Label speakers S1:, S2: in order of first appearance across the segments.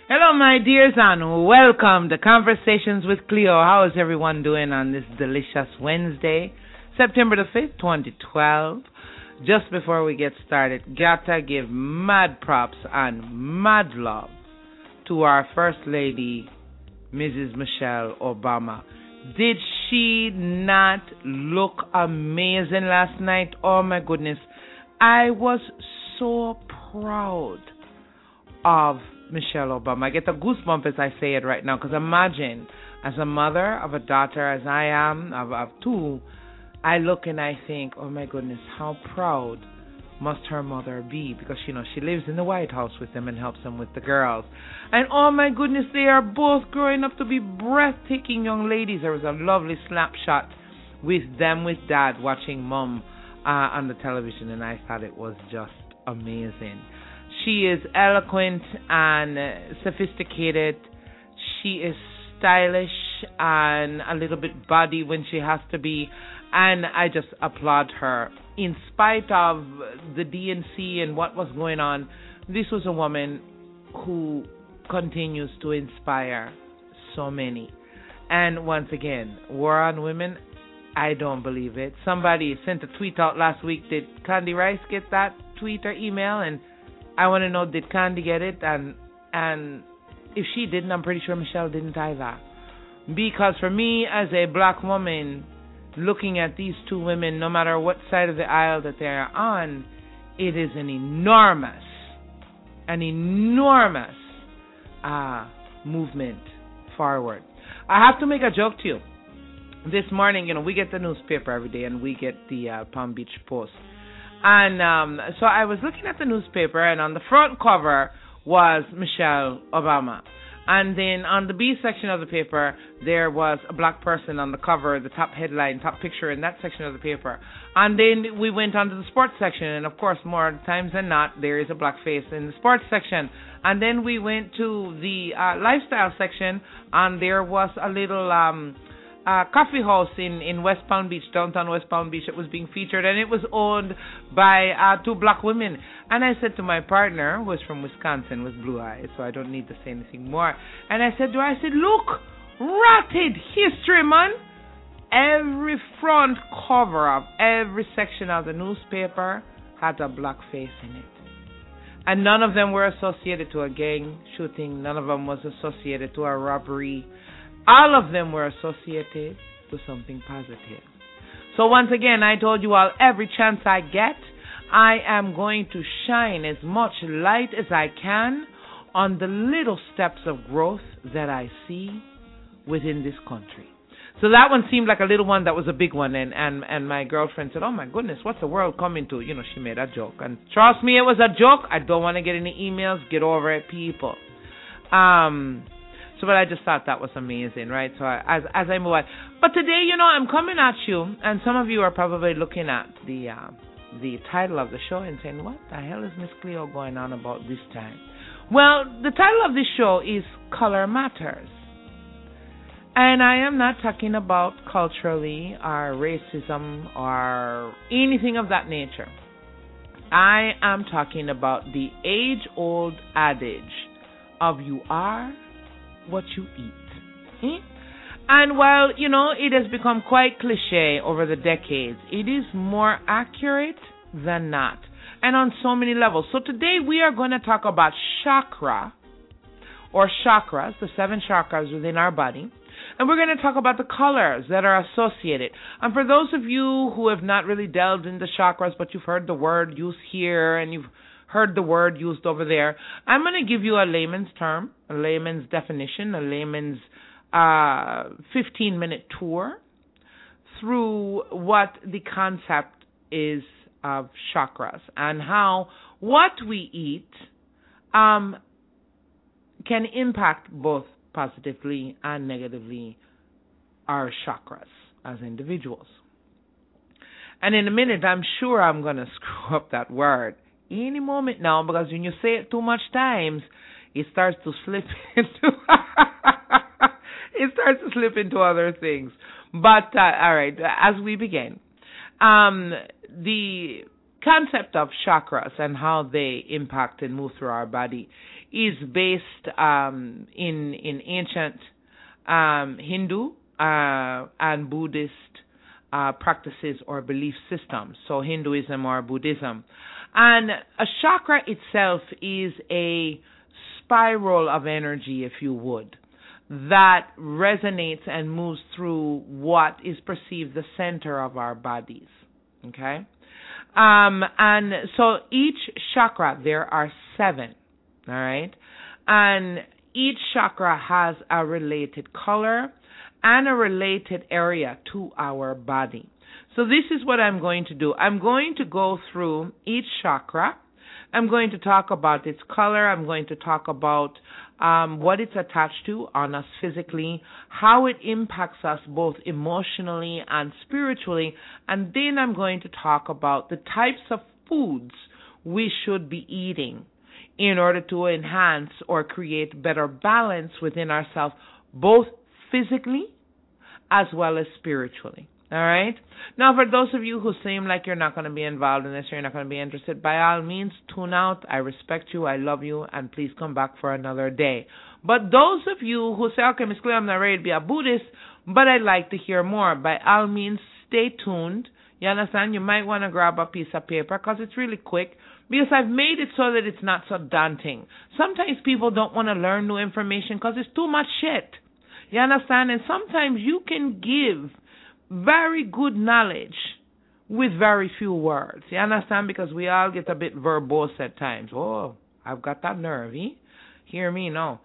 S1: Hello, my dears, and welcome to Conversations with Cleo. How is everyone doing on this delicious Wednesday, September the 5th, 2012? Just before we get started, gotta give mad props and mad love to our First Lady, Mrs. Michelle Obama. Did she not look amazing last night? Oh my goodness. I was so proud of Michelle Obama. I get the goosebumps as I say it right now, because imagine, as a mother of a daughter, as I am, of two, I look and I think, oh my goodness, how proud must her mother be, because, she lives in the White House with them and helps them with the girls. And oh my goodness, they are both growing up to be breathtaking young ladies. There was a lovely snapshot with them with Dad watching Mom on the television, and I thought it was just amazing. She is eloquent and sophisticated. She is stylish and a little bit body when she has to be. And I just applaud her. In spite of the DNC and what was going on, this was a woman who continues to inspire so many. And once again, war on women, I don't believe it. Somebody sent a tweet out last week. Did Candy Rice get that tweet or email? And I want to know, did Candy get it? And if she didn't, I'm pretty sure Michelle didn't either. Because for me, as a black woman, looking at these two women, no matter what side of the aisle that they are on, it is an enormous movement forward. I have to make a joke to you. This morning, we get the newspaper every day, and we get the Palm Beach Post. And so I was looking at the newspaper, and on the front cover was Michelle Obama. And then on the B section of the paper, there was a black person on the cover, the top headline, top picture in that section of the paper. And then we went on to the sports section, and of course, more times than not, there is a black face in the sports section. And then we went to the lifestyle section, and there was a little coffee house in West Palm Beach, downtown West Palm Beach. It was being featured, and it was owned by two black women. And I said to my partner, who is from Wisconsin with blue eyes, so I don't need to say anything more, and I said to her, I said, look, rotted history, man. Every front cover of every section of the newspaper had a black face in it. And none of them were associated to a gang shooting. None of them was associated to a robbery. All of them were associated to something positive. So once again, I told you all, every chance I get, I am going to shine as much light as I can on the little steps of growth that I see within this country. So that one seemed like a little one that was a big one. And my girlfriend said, oh my goodness, what's the world coming to? She made a joke. And trust me, it was a joke. I don't want to get any emails. Get over it, people. But I just thought that was amazing, right? So as I move on. But today, I'm coming at you, and some of you are probably looking at the title of the show and saying, what the hell is Miss Cleo going on about this time? Well, the title of this show is Color Matters. And I am not talking about culturally or racism or anything of that nature. I am talking about the age-old adage of you are what you eat. And while, it has become quite cliche over the decades, it is more accurate than not, and on so many levels. So today we are going to talk about chakra, or chakras, the 7 chakras within our body, and we're going to talk about the colors that are associated. And for those of you who have not really delved into chakras, but you've heard the word used here and you've heard the word used over there, I'm going to give you a layman's term, a layman's definition, a layman's 15-minute tour through what the concept is of chakras and how what we eat can impact both positively and negatively our chakras as individuals. And in a minute, I'm sure I'm going to screw up that word any moment now, because when you say it too much times, it starts to slip into other things. But all right, as we begin, the concept of chakras and how they impact and move through our body is based in ancient Hindu and Buddhist practices or belief systems, so Hinduism or Buddhism. And a chakra itself is a spiral of energy, if you would, that resonates and moves through what is perceived the center of our bodies. Okay? And so each chakra, there are 7, all right? And each chakra has a related color and a related area to our body. So this is what I'm going to do. I'm going to go through each chakra. I'm going to talk about its color. I'm going to talk about what it's attached to on us physically, how it impacts us both emotionally and spiritually, and then I'm going to talk about the types of foods we should be eating in order to enhance or create better balance within ourselves, both physically as well as spiritually. All right? Now, for those of you who seem like you're not going to be involved in this or you're not going to be interested, by all means, tune out. I respect you. I love you. And please come back for another day. But those of you who say, okay, Ms. Claire, I'm not ready to be a Buddhist, but I'd like to hear more, by all means, stay tuned. You understand? You might want to grab a piece of paper because it's really quick, because I've made it so that it's not so daunting. Sometimes people don't want to learn new information because it's too much shit. You understand? And sometimes you can give very good knowledge with very few words. You understand? Because we all get a bit verbose at times. Oh, I've got that nerve, eh? Hear me now.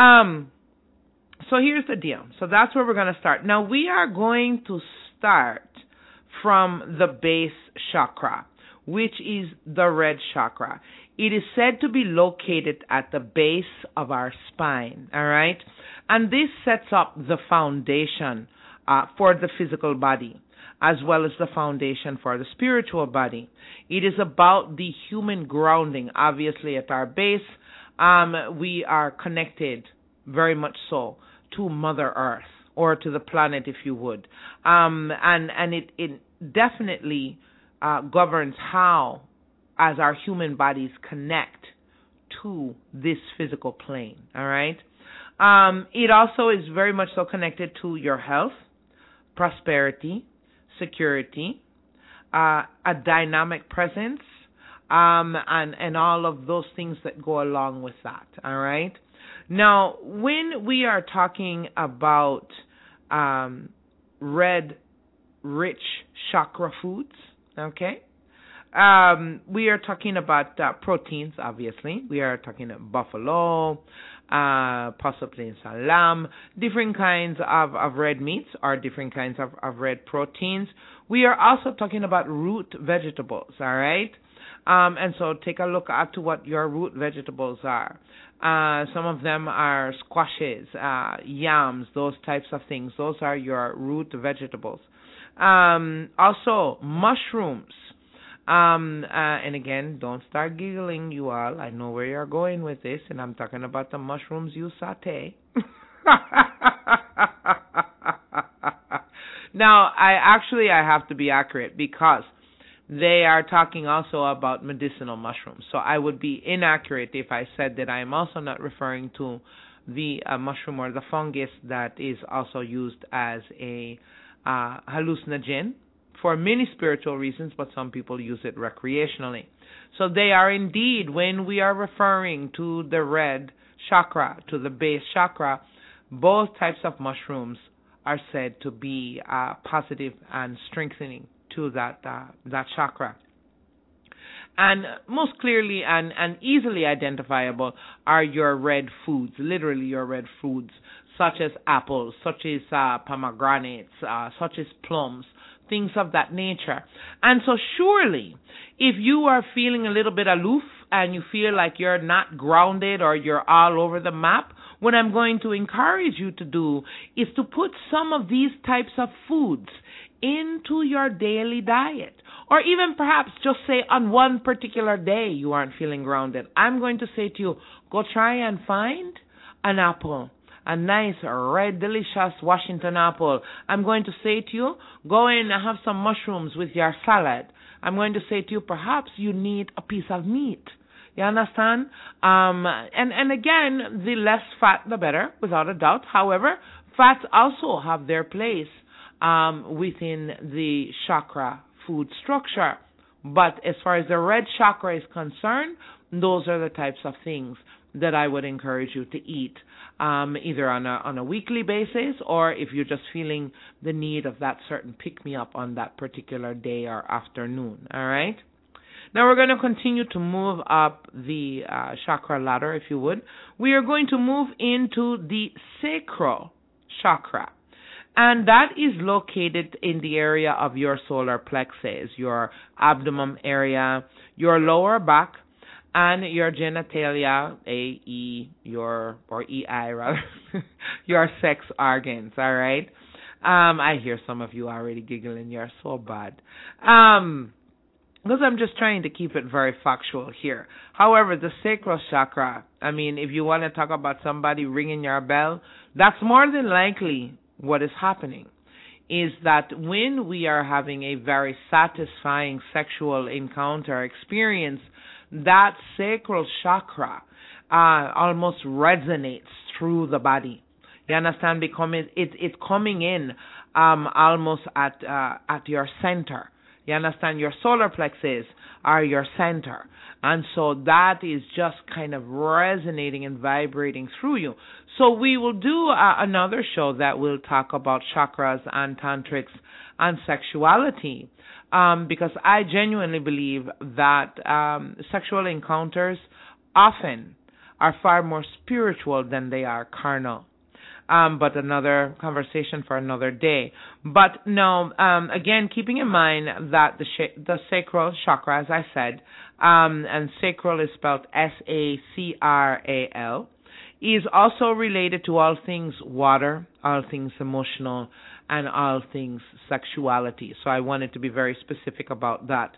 S1: So here's the deal. So that's where we're going to start. Now, we are going to start from the base chakra, which is the red chakra. It is said to be located at the base of our spine, all right? And this sets up the foundation for the physical body, as well as the foundation for the spiritual body. It is about the human grounding. Obviously, at our base, we are connected very much so to Mother Earth, or to the planet, if you would. And it definitely governs how, as our human bodies connect to this physical plane, all right? It also is very much so connected to your health, prosperity, security, a dynamic presence, and all of those things that go along with that, all right? Now, when we are talking about red, rich chakra foods, okay, we are talking about proteins, obviously. We are talking about buffalo, possibly some lamb, different kinds of red meats or different kinds of red proteins. We are also talking about root vegetables, all right? And so take a look at what your root vegetables are. Some of them are squashes, yams, those types of things. Those are your root vegetables. Also, mushrooms. And again, don't start giggling, you all. I know where you're going with this, and I'm talking about the mushrooms you saute. Now, I have to be accurate because they are talking also about medicinal mushrooms. So I would be inaccurate if I said that I am also not referring to the mushroom or the fungus that is also used as a hallucinogen for many spiritual reasons, but some people use it recreationally. So they are indeed, when we are referring to the red chakra, to the base chakra, both types of mushrooms are said to be positive and strengthening to that chakra. And most clearly and easily identifiable are your red foods, literally your red foods, such as apples, such as pomegranates, such as plums, things of that nature. And so surely, if you are feeling a little bit aloof and you feel like you're not grounded or you're all over the map, what I'm going to encourage you to do is to put some of these types of foods into your daily diet. Or even perhaps just say on one particular day you aren't feeling grounded. I'm going to say to you, go try and find an apple. A nice, red, delicious Washington apple. I'm going to say to you, go in and have some mushrooms with your salad. I'm going to say to you, perhaps you need a piece of meat. You understand? And again, the less fat, the better, without a doubt. However, fats also have their place within the chakra food structure. But as far as the red chakra is concerned, those are the types of things that I would encourage you to eat, either on a weekly basis, or if you're just feeling the need of that certain pick-me-up on that particular day or afternoon. All right? Now we're going to continue to move up the chakra ladder, if you would. We are going to move into the sacral chakra. And that is located in the area of your solar plexus, your abdomen area, your lower back, and your genitalia, EI rather, your sex organs, all right? I hear some of you already giggling. You're so bad. Because I'm just trying to keep it very factual here. However, the sacral chakra, I mean, if you want to talk about somebody ringing your bell, that's more than likely what is happening. Is that when we are having a very satisfying sexual encounter experience, that sacral chakra almost resonates through the body. You understand? Because it's coming in almost at your center. You understand? Your solar plexus are your center. And so that is just kind of resonating and vibrating through you. So we will do another show that will talk about chakras and tantrics and sexuality, because I genuinely believe that sexual encounters often are far more spiritual than they are carnal. But another conversation for another day. But no, again, keeping in mind that the sacral chakra, as I said, and sacral is spelled S-A-C-R-A-L, is also related to all things water, all things emotional, and all things sexuality. So I wanted to be very specific about that.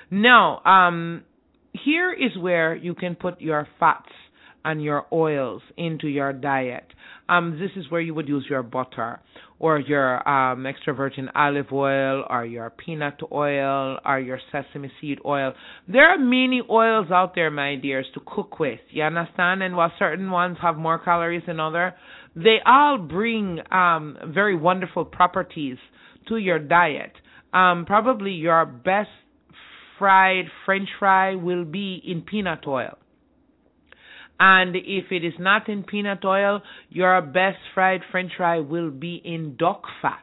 S1: Now, here is where you can put your fats and your oils into your diet. This is where you would use your butter or your extra virgin olive oil or your peanut oil or your sesame seed oil. There are many oils out there, my dears, to cook with. You understand? And while certain ones have more calories than others, they all bring very wonderful properties to your diet. Probably your best fried French fry will be in peanut oil. And if it is not in peanut oil, your best fried French fry will be in duck fat.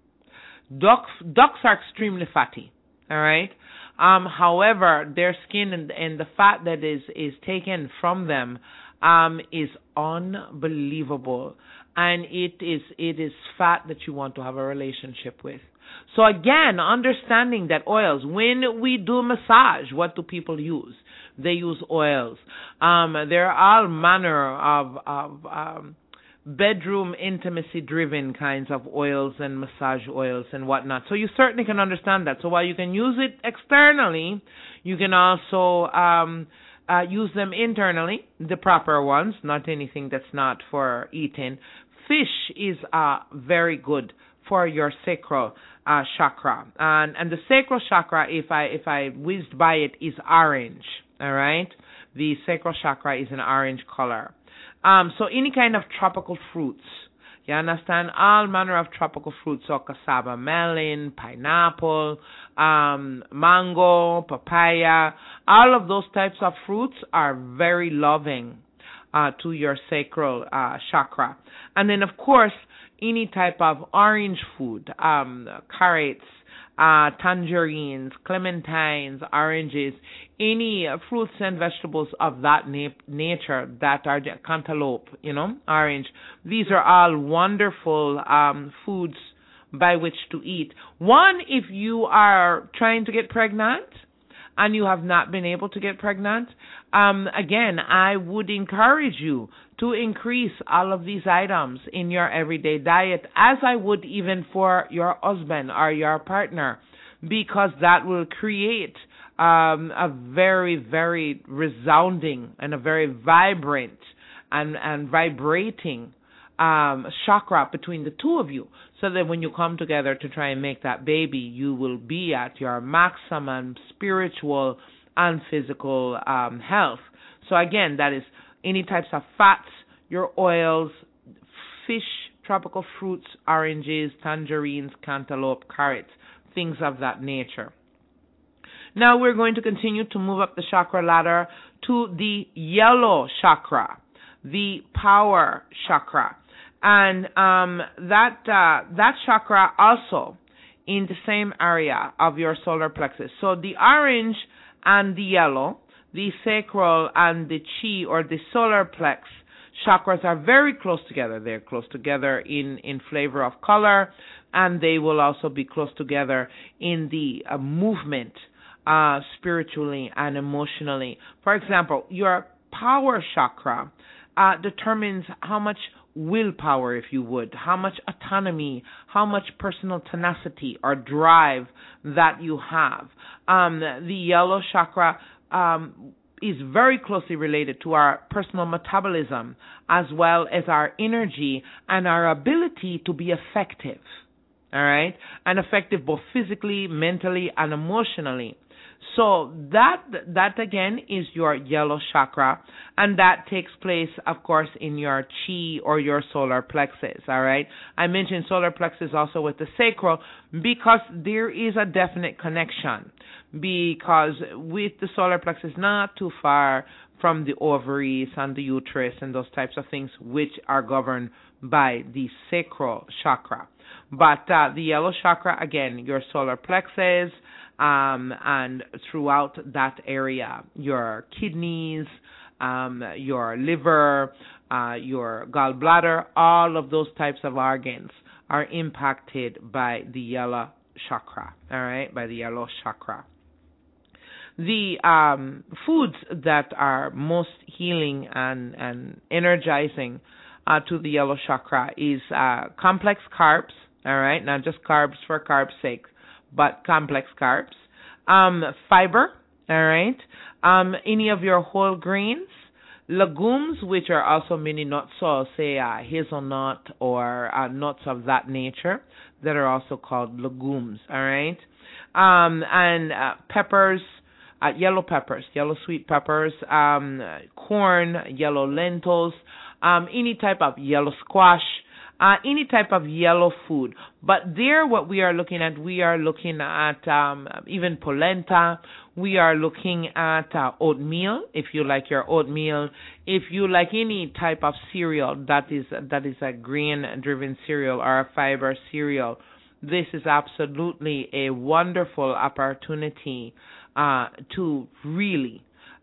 S1: Ducks are extremely fatty, all right? However, their skin and the fat that is taken from them is unbelievable. And it is fat that you want to have a relationship with. So again, understanding that oils, when we do massage, what do people use? They use oils. There are all manner of bedroom intimacy-driven kinds of oils and massage oils and whatnot. So you certainly can understand that. So while you can use it externally, you can also use them internally, the proper ones, not anything that's not for eating. Fish is very good for your sacral chakra. And the sacral chakra, if I whizzed by it, is orange. All right? The sacral chakra is an orange color. So any kind of tropical fruits. You understand? All manner of tropical fruits, so cassava melon, pineapple, mango, papaya. All of those types of fruits are very loving to your sacral chakra. And then, of course, any type of orange food, carrots, tangerines, clementines, oranges, any fruits and vegetables of that nature that are cantaloupe, orange. These are all wonderful foods by which to eat. One, if you are trying to get pregnant and you have not been able to get pregnant, again, I would encourage you to increase all of these items in your everyday diet, as I would even for your husband or your partner, because that will create a very, very resounding and a very vibrant and vibrating chakra between the two of you, so that when you come together to try and make that baby, you will be at your maximum spiritual and physical health. So again, that is any types of fats, your oils, fish, tropical fruits, oranges, tangerines, cantaloupe, carrots, things of that nature. Now we're going to continue to move up the chakra ladder to the yellow chakra, the power chakra. And that chakra also in the same area of your solar plexus. So the orange and the yellow, the sacral and the chi or the solar plex chakras are very close together. They're close together in flavor of color, and they will also be close together in the movement spiritually and emotionally. For example, your power chakra determines how much willpower, if you would, how much autonomy, how much personal tenacity or drive that you have. The yellow chakra is very closely related to our personal metabolism as well as our energy and our ability to be effective. All right? And effective both physically, mentally, and emotionally. So that again is your yellow chakra, and that takes place, of course, in your chi or your solar plexus, all right? I mentioned solar plexus also with the sacral because there is a definite connection, because with the solar plexus not too far from the ovaries and the uterus and those types of things which are governed by the sacral chakra. But the yellow chakra, again, your solar plexus, and throughout that area, your kidneys, your liver, your gallbladder, all of those types of organs are impacted by the yellow chakra, all right, by the yellow chakra. The foods that are most healing and energizing to the yellow chakra is complex carbs, all right, not just carbs for carbs' sake, but complex carbs, fiber, all right, any of your whole grains, legumes, which are also many nuts, so say hazelnut or nuts of that nature that are also called legumes, all right, and peppers, yellow peppers, yellow sweet peppers, corn, yellow lentils, any type of yellow squash, any type of yellow food. But there what we are looking at even polenta. We are looking at oatmeal, if you like your oatmeal. If you like any type of cereal that is a grain-driven cereal or a fiber cereal, this is absolutely a wonderful opportunity to really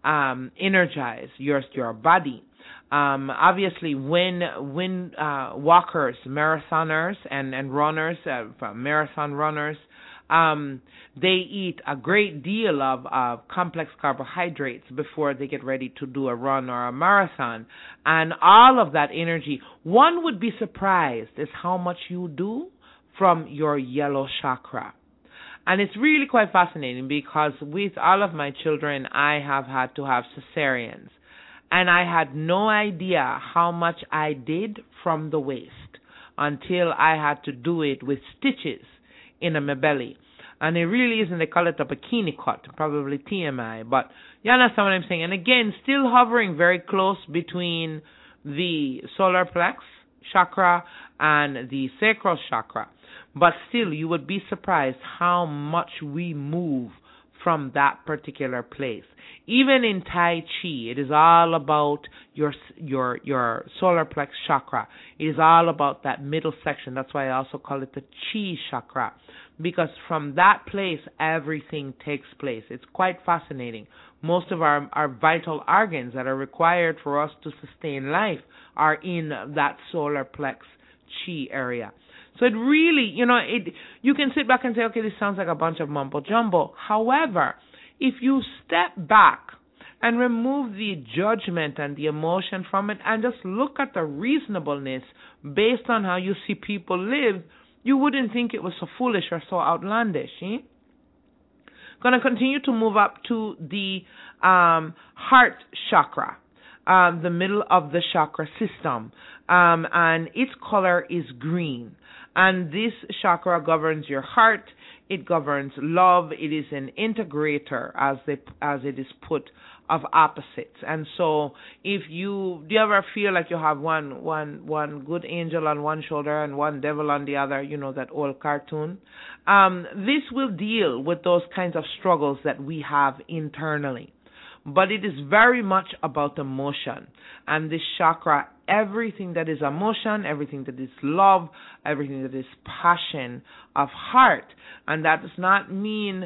S1: energize your body. Obviously, when walkers, marathoners, and runners, marathon runners, they eat a great deal of complex carbohydrates before they get ready to do a run or a marathon. And all of that energy, one would be surprised is how much you do from your yellow chakra. And it's really quite fascinating because with all of my children, I have had to have cesareans. And I had no idea how much I did from the waist until I had to do it with stitches in my belly. And it really isn't, they call it a bikini cut, probably TMI. But you understand what I'm saying? And again, still hovering very close between the solar plex chakra and the sacral chakra. But still, you would be surprised how much we move from that particular place. Even in Tai Chi, it is all about your solar plex chakra. It is all about that middle section. That's why I also call it the Chi chakra, because from that place, everything takes place. It's quite fascinating. Most of our vital organs that are required for us to sustain life are in that solar plex Chi area. So it really, you can sit back and say, okay, this sounds like a bunch of mumbo jumbo. However, if you step back and remove the judgment and the emotion from it and just look at the reasonableness based on how you see people live, you wouldn't think it was so foolish or so outlandish. Going to continue to move up to the heart chakra. the middle of the chakra system, and its color is green. And this chakra governs your heart. It governs love. It is an integrator, as it is put, of opposites. And so, if do you ever feel like you have one good angel on one shoulder and one devil on the other? You know, that old cartoon. This will deal with those kinds of struggles that we have internally. But it is very much about emotion. And this chakra, everything that is emotion, everything that is love, everything that is passion of heart. And that does not mean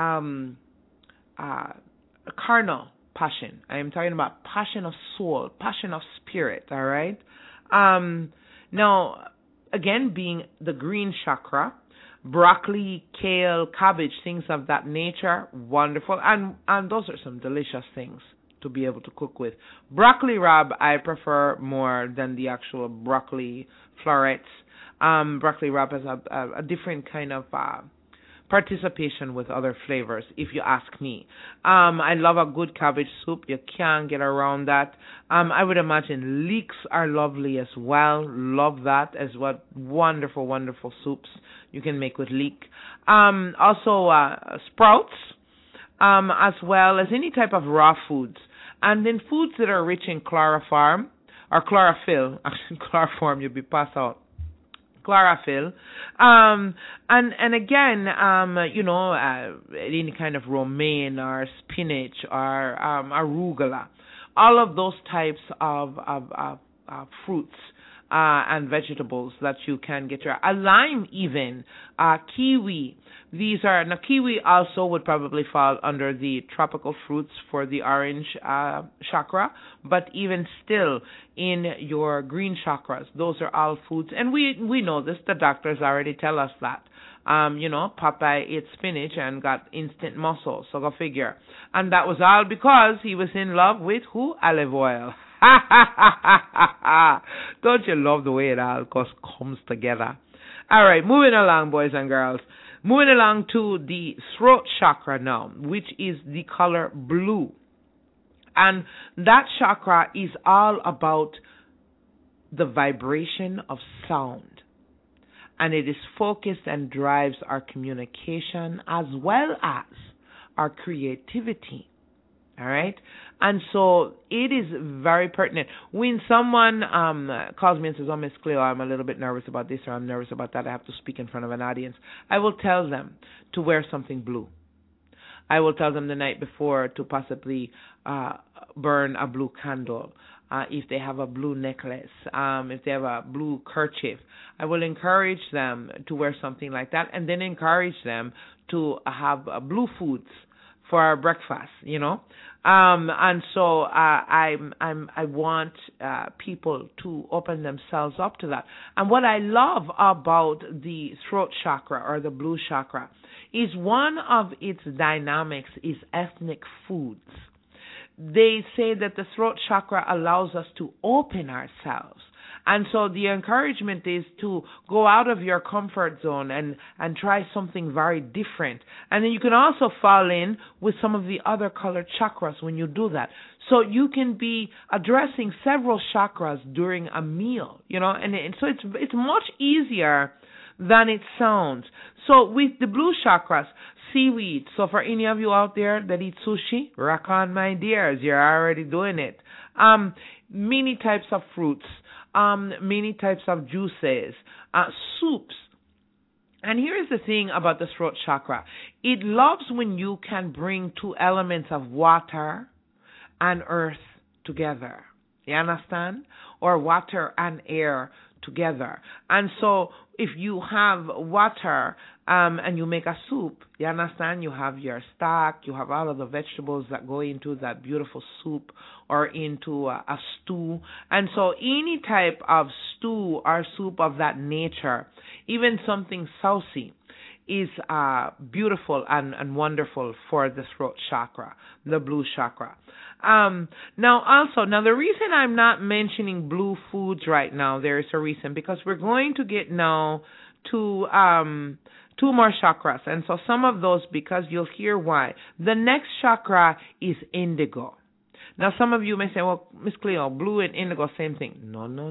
S1: carnal passion. I am talking about passion of soul, passion of spirit, all right? Now, again, being the green chakra, broccoli, kale, cabbage, things of that nature, wonderful. And those are some delicious things to be able to cook with. Broccoli rabe I prefer more than the actual broccoli florets. Broccoli rabe has a different kind of participation with other flavors, if you ask me. I love a good cabbage soup. You can't get around that. I would imagine leeks are lovely as well. Love that as well. Wonderful, wonderful soups you can make with leek. Also, sprouts, as well as any type of raw foods. And then foods that are rich in chloroform, or chlorophyll. Actually, chloroform, you'll be passed out. Chlorophyll, and again, any kind of romaine or spinach or arugula, all of those types of fruits and vegetables that you can get a lime, even kiwi. These are now, kiwi also would probably fall under the tropical fruits for the orange chakra, but even still in your green chakras, those are all foods, and we know this. The doctors already tell us that. Popeye ate spinach and got instant muscle, so go figure. And that was all because he was in love with who? Olive oil. Don't you love the way it all comes together? All right, moving along, boys and girls. Moving along to the throat chakra now, which is the color blue. And that chakra is all about the vibration of sound. And it is focused and drives our communication as well as our creativity. All right? And so it is very pertinent. When someone calls me and says, "Oh, Miss Cleo, I'm a little bit nervous about this or I'm nervous about that, I have to speak in front of an audience," I will tell them to wear something blue. I will tell them the night before to possibly burn a blue candle. If they have a blue necklace, if they have a blue kerchief, I will encourage them to wear something like that, and then encourage them to have blue foods for our breakfast, and so I want people to open themselves up to that. And what I love about the throat chakra or the blue chakra is one of its dynamics is ethnic foods. They say that the throat chakra allows us to open ourselves. And so the encouragement is to go out of your comfort zone and try something very different. And then you can also fall in with some of the other colored chakras when you do that. So you can be addressing several chakras during a meal, and so it's much easier than it sounds. So with the blue chakras, seaweed. So for any of you out there that eat sushi, rock on, my dears. You're already doing it. Many types of fruits. Many types of juices, soups. And here's the thing about the throat chakra. It loves when you can bring two elements of water and earth together. You understand? Or water and air together. And so if you have water and you make a soup, you understand, you have your stock, you have all of the vegetables that go into that beautiful soup or into a stew. And so any type of stew or soup of that nature, even something saucy, is beautiful and wonderful for the throat chakra, the blue chakra. Now the reason I'm not mentioning blue foods right now, there is a reason, because we're going to get now to two more chakras, and so some of those, because you'll hear why. The next chakra is indigo. Now, some of you may say, well, Miss Cleo, blue and indigo, same thing.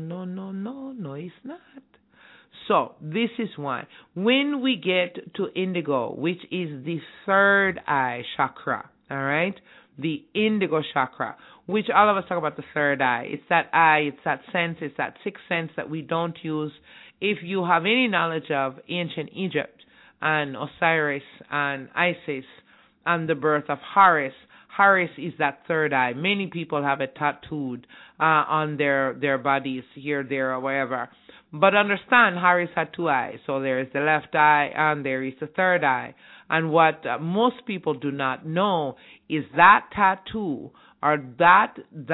S1: No, it's not. So, this is why. When we get to indigo, which is the third eye chakra, all right, the indigo chakra, which all of us talk about the third eye. It's that eye, it's that sense, it's that sixth sense that we don't use. If you have any knowledge of ancient Egypt and Osiris and Isis and the birth of Horus, Horus is that third eye. Many people have it tattooed on their bodies, here, there, or wherever. But understand, Horus had two eyes. So there is the left eye and there is the third eye. And what most people do not know is that tattoo or that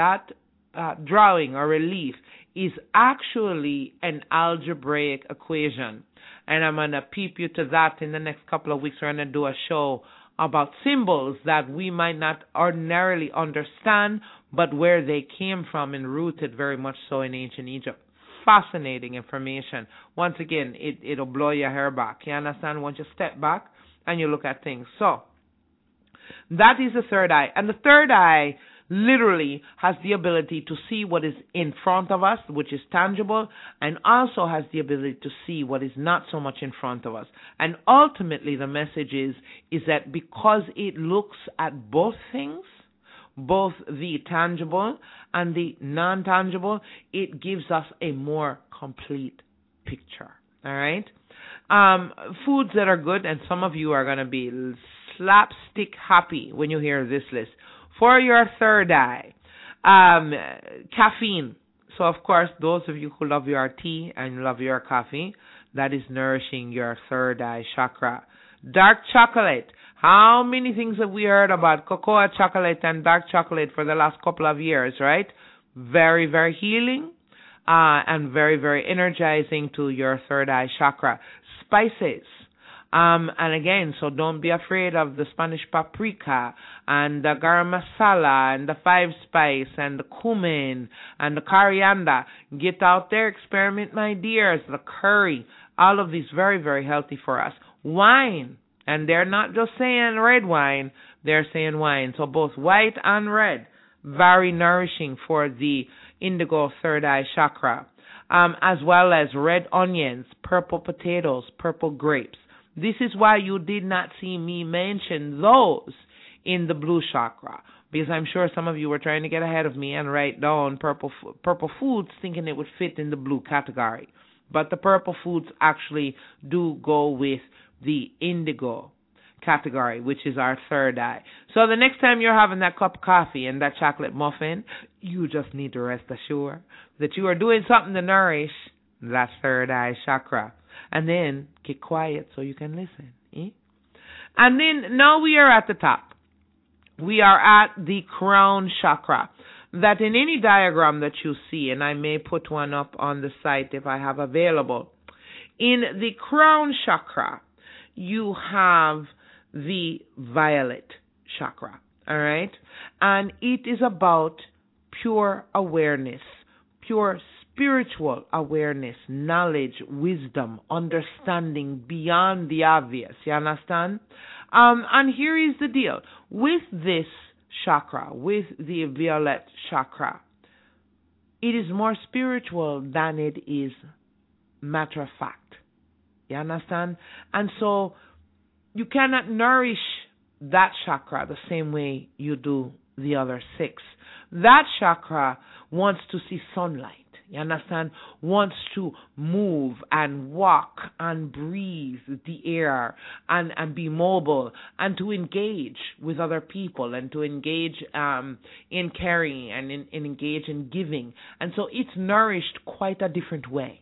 S1: drawing or relief is actually an algebraic equation. And I'm going to peep you to that in the next couple of weeks. We're going to do a show about symbols that we might not ordinarily understand, but where they came from and rooted very much so in ancient Egypt. Fascinating information. Once again, it'll blow your hair back. You understand? Once you step back and you look at things. So, that is the third eye. And the third eye literally has the ability to see what is in front of us, which is tangible, and also has the ability to see what is not so much in front of us. And ultimately, the message is that because it looks at both things, both the tangible and the non-tangible, it gives us a more complete picture. All right? Foods that are good, and some of you are going to be slapstick happy when you hear this list. For your third eye, caffeine. So, of course, those of you who love your tea and love your coffee, that is nourishing your third eye chakra. Dark chocolate. How many things have we heard about cocoa chocolate and dark chocolate for the last couple of years, right? Very, very healing and very, very energizing to your third eye chakra. Spices. And again, so don't be afraid of the Spanish paprika and the garam masala and the five spice and the cumin and the coriander. Get out there, experiment, my dears. The curry, all of these very, very healthy for us. Wine, and they're not just saying red wine, they're saying wine. So both white and red, very nourishing for the indigo third eye chakra, as well as red onions, purple potatoes, purple grapes. This is why you did not see me mention those in the blue chakra, because I'm sure some of you were trying to get ahead of me and write down purple foods thinking it would fit in the blue category. But the purple foods actually do go with the indigo category, which is our third eye. So the next time you're having that cup of coffee and that chocolate muffin, you just need to rest assured that you are doing something to nourish that third eye chakra. And then get quiet so you can listen. And then now we are at the top. We are at the crown chakra. That in any diagram that you see, and I may put one up on the site if I have available, in the crown chakra, you have the violet chakra. All right? And it is about pure awareness, pure spiritual awareness, knowledge, wisdom, understanding beyond the obvious. You understand? And here is the deal. With this chakra, with the violet chakra, it is more spiritual than it is matter of fact. You understand? And so you cannot nourish that chakra the same way you do the other six. That chakra wants to see sunlight. You understand? Wants to move and walk and breathe the air and be mobile and to engage with other people and to engage in caring and engage in giving. And so it's nourished quite a different way.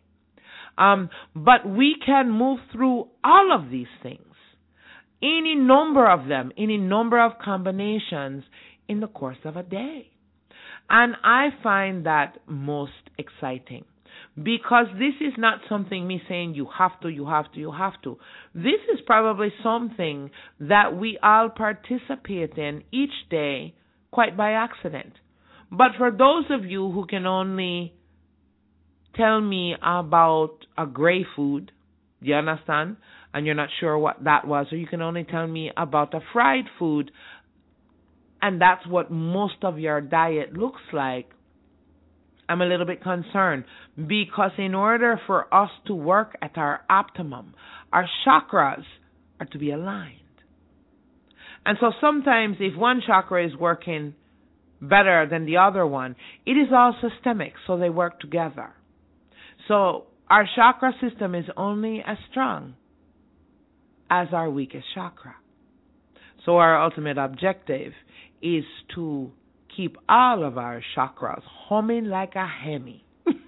S1: But we can move through all of these things, any number of them, any number of combinations in the course of a day. And I find that most exciting because this is not something me saying you have to. This is probably something that we all participate in each day quite by accident. But for those of you who can only tell me about a gray food, you understand, and you're not sure what that was, or you can only tell me about a fried food, and that's what most of your diet looks like, I'm a little bit concerned, because in order for us to work at our optimum, our chakras are to be aligned. And so sometimes if one chakra is working better than the other one, it is all systemic, so they work together. So our chakra system is only as strong as our weakest chakra. So our ultimate objective is to keep all of our chakras humming like a Hemi.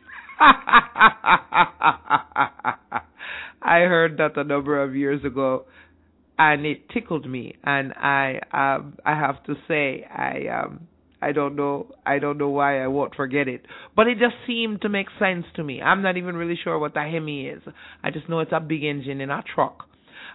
S1: I heard that a number of years ago, and it tickled me. And I have to say, I don't know why I won't forget it, but it just seemed to make sense to me. I'm not even really sure what a Hemi is. I just know it's a big engine in a truck.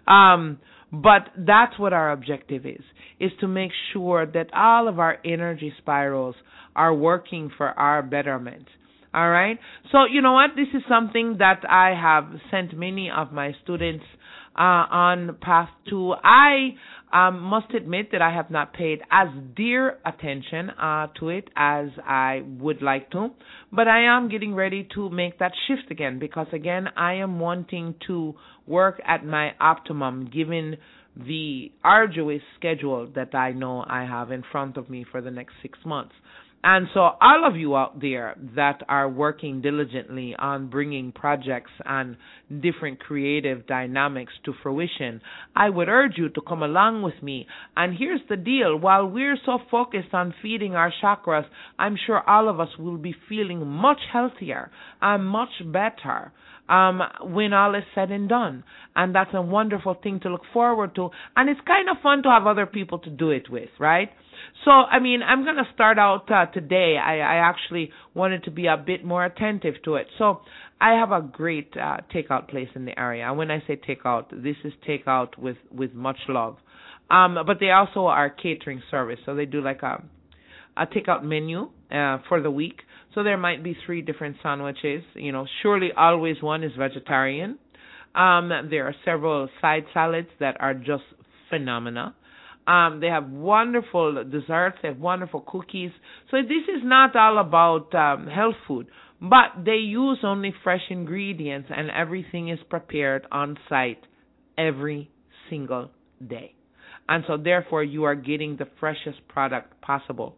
S1: But that's what our objective is to make sure that all of our energy spirals are working for our betterment. All right? So, you know what? This is something that I have sent many of my students on path to. I must admit that I have not paid as dear attention to it as I would like to, but I am getting ready to make that shift again, because again, I am wanting to work at my optimum given the arduous schedule that I know I have in front of me for the next 6 months. And so all of you out there that are working diligently on bringing projects and different creative dynamics to fruition, I would urge you to come along with me. And here's the deal. While we're so focused on feeding our chakras, I'm sure all of us will be feeling much healthier and much better when all is said and done. And that's a wonderful thing to look forward to. And it's kind of fun to have other people to do it with, right? So, I mean, I'm going to start out today. I actually wanted to be a bit more attentive to it. So I have a great takeout place in the area. And when I say takeout, this is takeout with much love. But they also are catering service. So they do like a takeout menu for the week. So there might be 3 different sandwiches. You know, surely always one is vegetarian. There are several side salads that are just phenomenal. They have wonderful desserts. They have wonderful cookies. So this is not all about health food, but they use only fresh ingredients, and everything is prepared on site every single day. And so therefore you are getting the freshest product possible.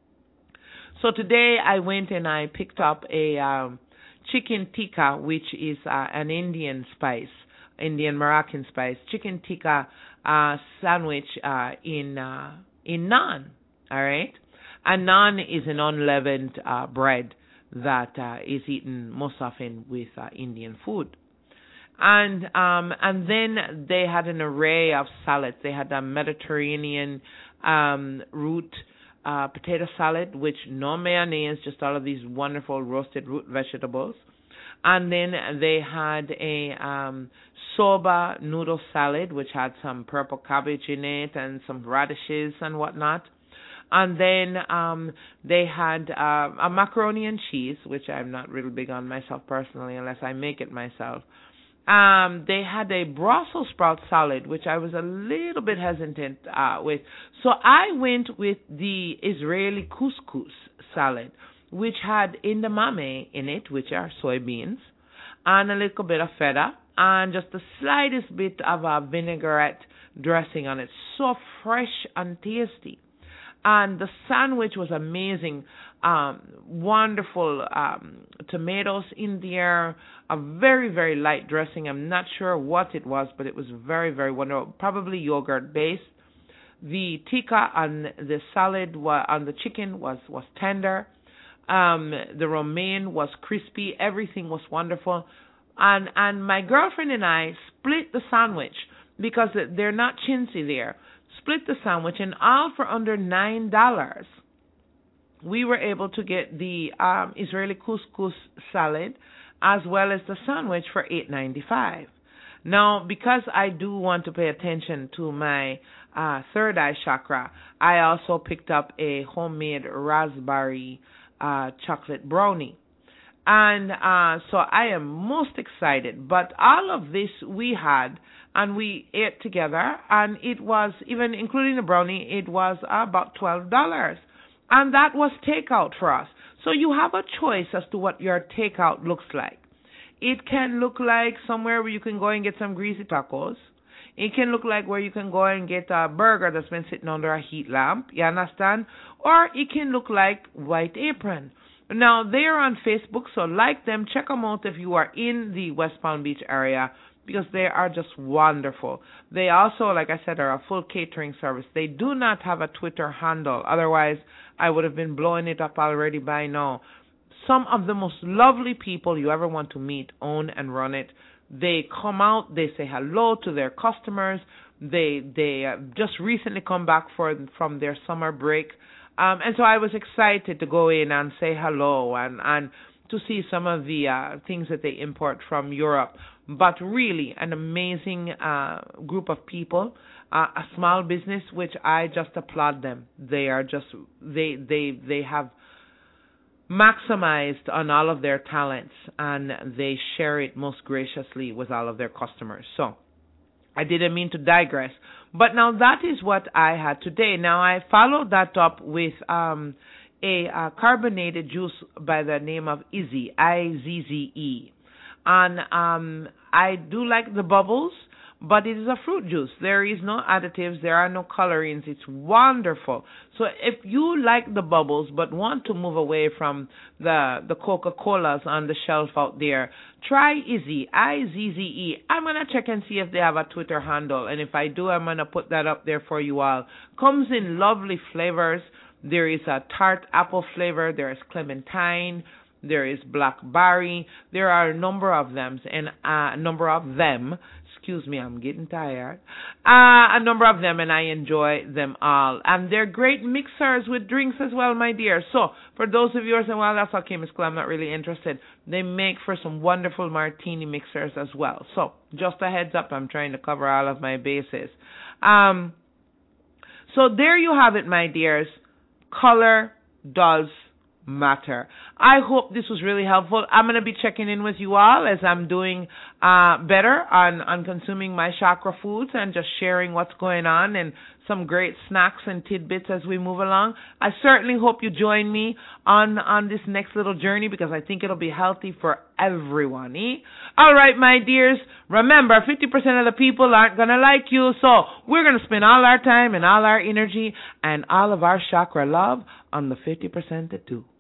S1: So today I went and I picked up a chicken tikka, which is an Indian Moroccan spice, chicken tikka sandwich in naan. All right, and naan is an unleavened bread that is eaten most often with Indian food. And then they had an array of salads. They had a Mediterranean root potato salad, which no mayonnaise, just all of these wonderful roasted root vegetables. And then they had a soba noodle salad, which had some purple cabbage in it and some radishes and whatnot. And then they had a macaroni and cheese, which I'm not really big on myself personally unless I make it myself. They had a Brussels sprout salad, which I was a little bit hesitant with. So I went with the Israeli couscous salad, which had edamame in it, which are soybeans, and a little bit of feta, and just the slightest bit of a vinaigrette dressing on it. So fresh and tasty. And the sandwich was amazing. Wonderful tomatoes in there, a very, very light dressing. I'm not sure what it was, but it was very, very wonderful. Probably yogurt based. The tikka on the salad, on the chicken was tender. The romaine was crispy. Everything was wonderful. And my girlfriend and I split the sandwich because they're not chintzy there. Split the sandwich, and all for under $9. We were able to get the Israeli couscous salad as well as the sandwich for $8.95. Now, because I do want to pay attention to my third eye chakra, I also picked up a homemade raspberry chocolate brownie. And so I am most excited. But all of this we had, and we ate together, and it was, even including the brownie, it was about $12. And that was takeout for us. So you have a choice as to what your takeout looks like. It can look like somewhere where you can go and get some greasy tacos. It can look like where you can go and get a burger that's been sitting under a heat lamp, you understand? Or it can look like White Apron. Now, they're on Facebook, so like them, check them out if you are in the West Palm Beach area, because they are just wonderful. They also, like I said, are a full catering service. They do not have a Twitter handle. Otherwise, I would have been blowing it up already by now. Some of the most lovely people you ever want to meet own and run it. They come out, they say hello to their customers. They just recently come back from their summer break. And so I was excited to go in and say hello and to see some of the things that they import from Europe. But really an amazing group of people, a small business, which I just applaud them. They are just, they have maximized on all of their talents, and they share it most graciously with all of their customers. So I didn't mean to digress, but now that is what I had today. Now I followed that up with a carbonated juice by the name of Izze, Izze, and I do like the bubbles, but it is a fruit juice. There is no additives. There are no colorings. It's wonderful. So if you like the bubbles but want to move away from the Coca-Colas on the shelf out there, try Izze, Izze. I'm going to check and see if they have a Twitter handle. And if I do, I'm going to put that up there for you all. Comes in lovely flavors. There is a tart apple flavor. There is clementine. There is blackberry. There are a number of them, excuse me, I'm getting tired. A number of them, and I enjoy them all. And they're great mixers with drinks as well, my dear. So, for those of you who say, well, that's okay, Miss Clay, I'm not really interested. They make for some wonderful martini mixers as well. So, just a heads up, I'm trying to cover all of my bases. So, there you have it, my dears. Color does matter. I hope this was really helpful. I'm going to be checking in with you all as I'm doing better on consuming my chakra foods and just sharing what's going on and some great snacks and tidbits as we move along. I certainly hope you join me on this next little journey, because I think it'll be healthy for everyone. All right, my dears, remember 50% of the people aren't going to like you, so we're going to spend all our time and all our energy and all of our chakra love on the 50% that do.